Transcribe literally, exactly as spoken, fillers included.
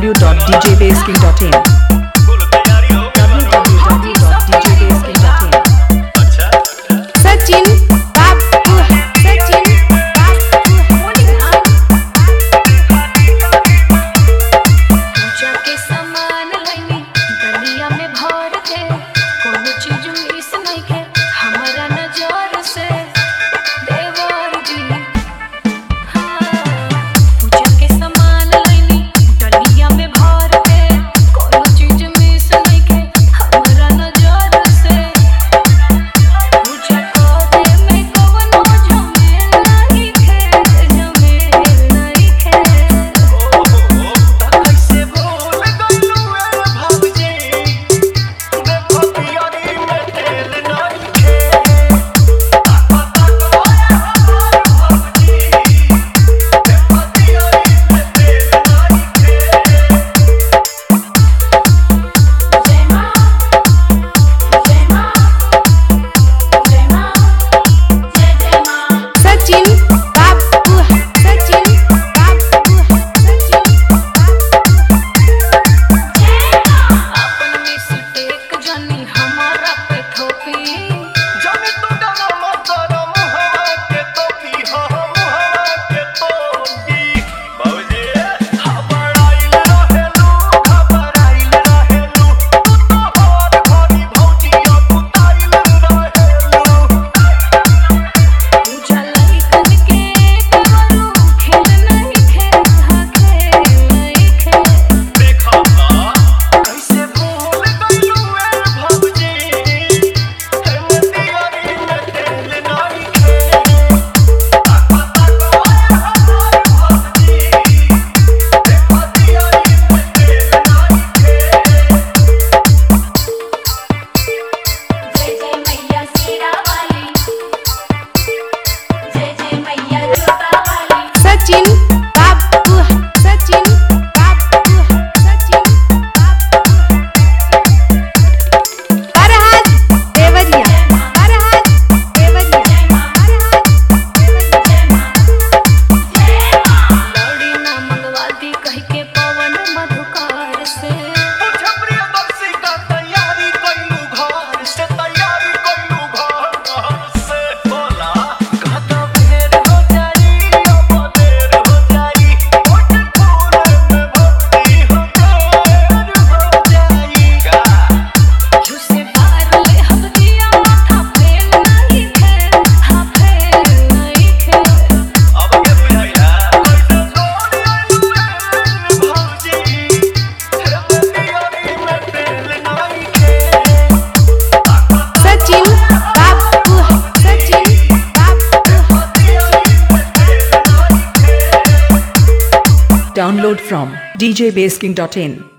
w dot d j bass king dot in w w w dot d j bass king dot in Sachin बाबू सचिन बाबू पूजा के सामान लइनी गलिया में भर के कोनो चीज मिस नहीं के हमारा नजर से देवर जी हाँ पूजा के सामान लइनी गलिया में भर के कोनो चीज मिस नहीं के हमारा नजर से पूजा करे में कोनो झमेल नहीं खे झमेल नहीं खे कैसे भूल गइलू ए भौजी देखो पियरी में तेल नहीं खे पता कोए हमार भौजी देखो पियरी में तेल नहीं खे जय मां जय मां जय मां जय जय मां सचिन बाबू सचिन बाबू सचिन अपन मिस्टेक जानी हमारा पे थोपी जाने तू डरा मत डरा मुहवा के तोपी हो मुहवा के तोपी भौजी घबराइल रहेलू घबराइल रहेलू तू तो हर घड़ी भौजी अकुताइल रहेलू पूजा लइकन के करू खेल नहीं खेल हा खेल नहीं खेल देखा ना कैसे भूल गइलू ए भौजी हे मतियारी में तेल नहीं खे पता कोए हमार भौजी देखो पियरी में तेल नहीं खे जय जय मैया सीरा वाली जय जय मैया जोता वाली सचिन बाबू सचिन बाबू सचिन बाबू फरहाद देवरिया फरहाद देवरिया फरहाद देवरिया जय मां जय मां लौड़ी ना मंगवा दी कह के पवन मधुकार से पूछा प्रियदर्शी का तैयारी कइलू घर से तैयारी कइलू घर से बोला कहता फेर हो जाई अब देर हो जाई ओट फूल में भक्ति हो देर हो जाई का झुसे बार ले हम दिया माथा फेल नहीं खे हाँ फेल नहीं खे अब के बुझाइला कैसे छोड़ आइलू ए भौजी हे मतियारी में तेल नहीं खे सचिन बाबू सचिन बाबू download from d j bass king dot in